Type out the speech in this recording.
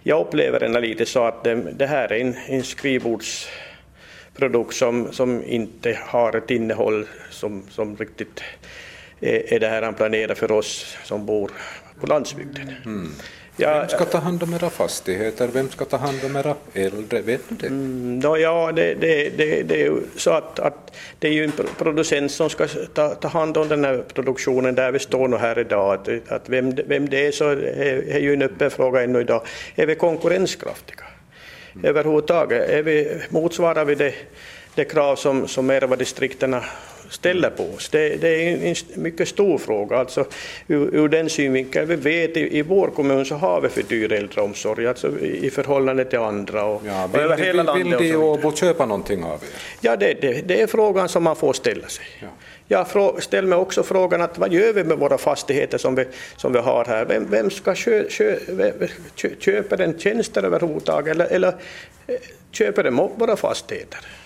jag upplever den lite så att det här är en skrivbordsprodukt som inte har ett innehåll som riktigt är det här han planerar för oss som bor på landsbygden. Vem ska ta hand om era fastigheter? Vem ska ta hand om era äldre? Vet du det? Det är ju så att det är ju en producent som ska ta hand om den här produktionen där vi står nu här idag. Att vem det är så är ju en öppen fråga ännu idag. Är vi konkurrenskraftiga? Överhuvudtaget motsvarar vi det krav som Erva-distrikterna ställer på oss. Det är en mycket stor fråga. Alltså, ur den synvinkeln, vi vet i vår kommun så har vi för dyr äldreomsorg alltså, i förhållande till andra. Och över hela landet. Vill de Åbo köpa någonting av er? Ja, det är frågan som man får ställa sig. Ja. Jag ställer mig också frågan att vad gör vi med våra fastigheter som vi har här? Vem ska köpa den tjänster överhuvudtaget eller köper de upp våra fastigheter?